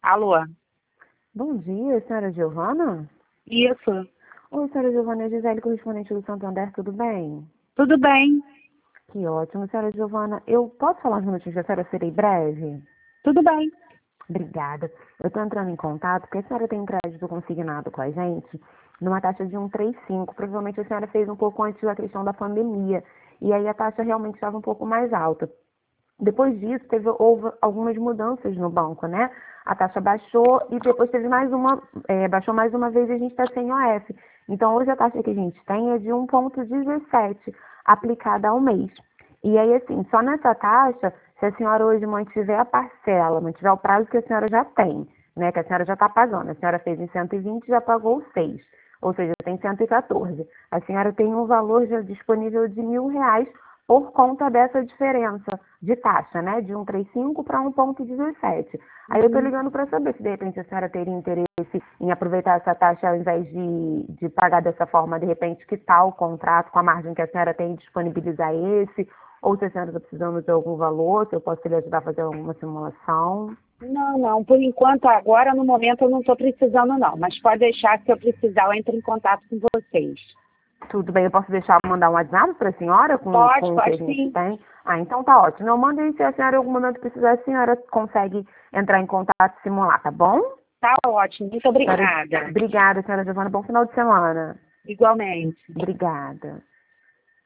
Alô? Bom dia, senhora Giovana? Isso. Oi, senhora Giovana, é Gisele, correspondente do Santander, tudo bem? Tudo bem? Que ótimo, senhora Giovana. Eu posso falar uns minutinhos com a senhora, serei breve? Tudo bem. Obrigada. Eu estou entrando em contato porque a senhora tem um crédito consignado com a gente numa taxa de 1,35. Provavelmente a senhora fez um pouco antes da questão da pandemia. E aí a taxa realmente estava um pouco mais alta. Depois disso, houve algumas mudanças no banco, né? A taxa baixou e depois teve baixou mais uma vez e a gente está sem OF. Então, hoje a taxa que a gente tem é de 1,17 aplicada ao mês. E aí, assim, só nessa taxa, se a senhora hoje mantiver a parcela, mantiver o prazo que a senhora já tem, né? Que a senhora já está pagando. A senhora fez em 120 e já pagou 6. Ou seja, tem 114. A senhora tem um valor já disponível de R$ 1.000 por conta dessa diferença de taxa, né? De 1,35 para 1,17. Aí eu estou ligando para saber se de repente a senhora teria interesse em aproveitar essa taxa ao invés de pagar dessa forma, de repente, que tal o contrato com a margem que a senhora tem disponibilizar esse, ou se a senhora está precisando de algum valor, se eu posso lhe ajudar a fazer alguma simulação. Não. Por enquanto, agora, no momento, eu não estou precisando, não. Mas pode deixar que se eu precisar, eu entro em contato com vocês. Tudo bem, eu posso mandar um WhatsApp para a senhora com o que a Pode gente sim. tem? Ah, então tá ótimo. Eu mando aí, se a senhora em algum momento precisar, a senhora consegue entrar em contato e simular, tá bom? Tá ótimo. Muito Senhora, obrigada. obrigada, senhora Giovana. Bom final de semana. Igualmente. Obrigada.